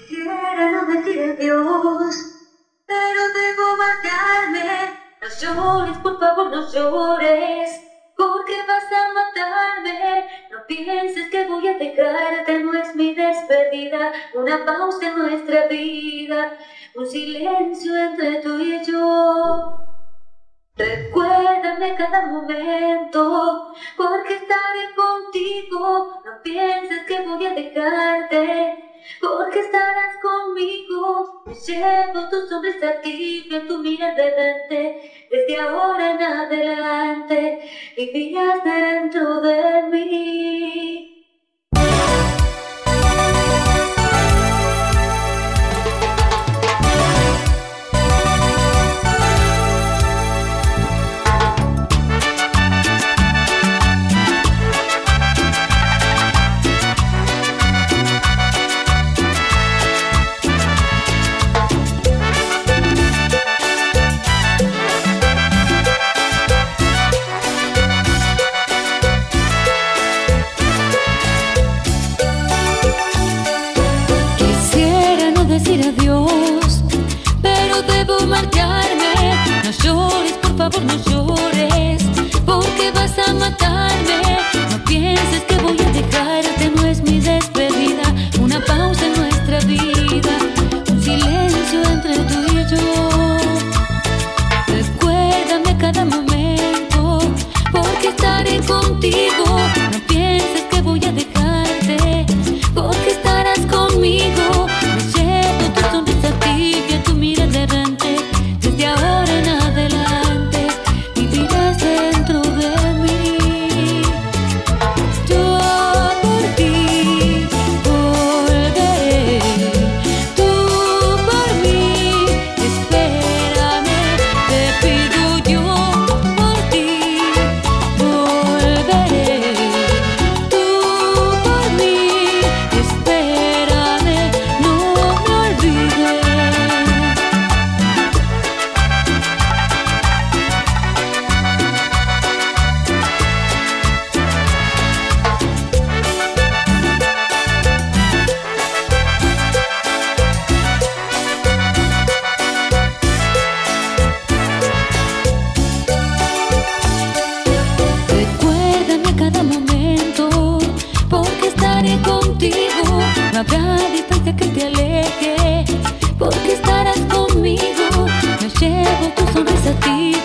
Quisiera no decir adiós, pero debo marcharme. No llores, por favor, no llores, porque vas a matarme. No pienses que voy a dejarte, no es mi despedida. Una pausa en nuestra vida, un silencio entre tú y yo. Recuérdame cada momento, porque estaré contigo. No pienses que voy a dejarte, porque estarás conmigo. Me llevo tu sonrisa tibia, tu mirada delante. Desde ahora en adelante vivirás dentro de mí. Decir adiós, pero debo marcharme. No llores, por favor, no llores, porque vas a matarme. No pienses que voy a dejarte, no es mi despedida. Una pausa en nuestra vida, un silencio entre tú y yo. Recuérdame cada momento, porque estaré contigo. No pienses que voy a dejarte, porque estarás conmigo. Tu mirada errante, desde ahora en adelante vivirás dentro de mí. Yo por ti volveré, tú por mí espérame. Te pido yo por ti volveré, tú por mí espérame. No me olvides. Recuérdame cada momento, porque estaré contigo. No habrá distancia que te aleje, porque estarás conmigo. Me llevo tu sonrisa a ti.